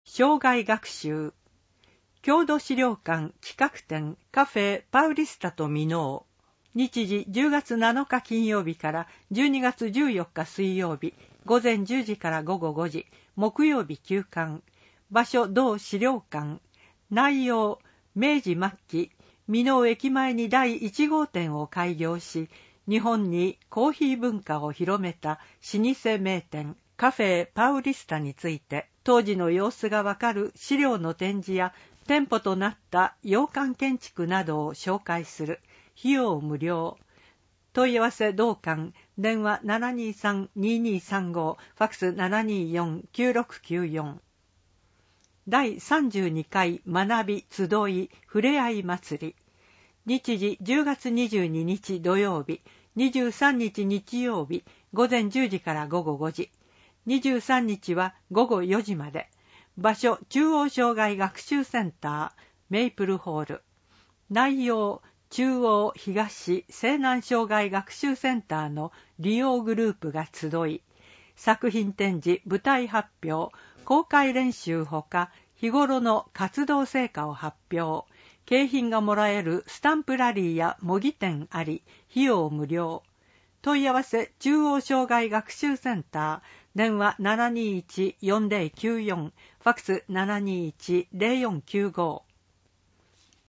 生涯学習郷土資料館企画展カフェパウリスタと箕面。日時10月7日金曜日から12月14日水曜日午前10時から午後5時、木曜日休館。場所同資料館。内容明治末期箕面駅前に第1号店を開業し、日本にコーヒー文化を広めた老舗名店カフェパウリスタについて、当時の様子がわかる資料の展示や店舗となった洋館建築などを紹介する。費用無料。問い合わせ同館。電話 723-2235 ファックス 724-9694。第32回学び集いふれあい祭り。日時10月22日土曜日、23日日曜日午前10時から午後5時、23日は午後4時まで。場所中央障害学習センターメイプルホール。内容中央東西南障害学習センターの利用グループが集い、作品展示、舞台発表、公開練習ほか日頃の活動成果を発表、景品がもらえるスタンプラリーや模擬店あり、費用無料。問い合わせ中央障害学習センター電話 721-4094 ファックス 721-0495。